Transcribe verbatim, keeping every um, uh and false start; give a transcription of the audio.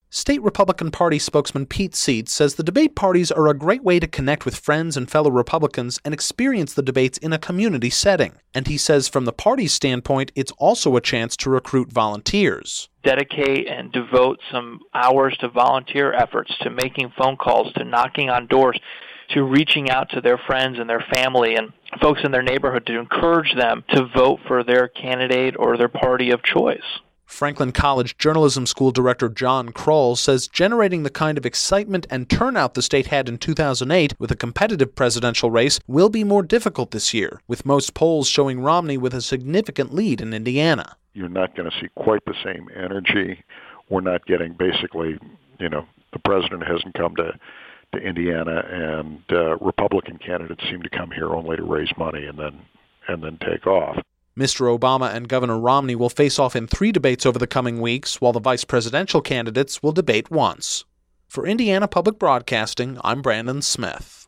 State Republican Party spokesman Pete Seitz says the debate parties are a great way to connect with friends and fellow Republicans and experience the debates in a community setting. And he says from the party's standpoint, it's also a chance to recruit volunteers. Dedicate and devote some hours to volunteer efforts, to making phone calls, to knocking on doors, to reaching out to their friends and their family and folks in their neighborhood to encourage them to vote for their candidate or their party of choice. Franklin College Journalism School Director John Kroll says generating the kind of excitement and turnout the state had in two thousand eight with a competitive presidential race will be more difficult this year, with most polls showing Romney with a significant lead in Indiana. You're not going to see quite the same energy. We're not getting basically, you know, the president hasn't come to, to Indiana, and uh, Republican candidates seem to come here only to raise money and then and then take off. Mister Obama and Governor Romney will face off in three debates over the coming weeks, while the vice presidential candidates will debate once. For Indiana Public Broadcasting, I'm Brandon Smith.